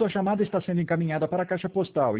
sua chamada está sendo encaminhada para a caixa postal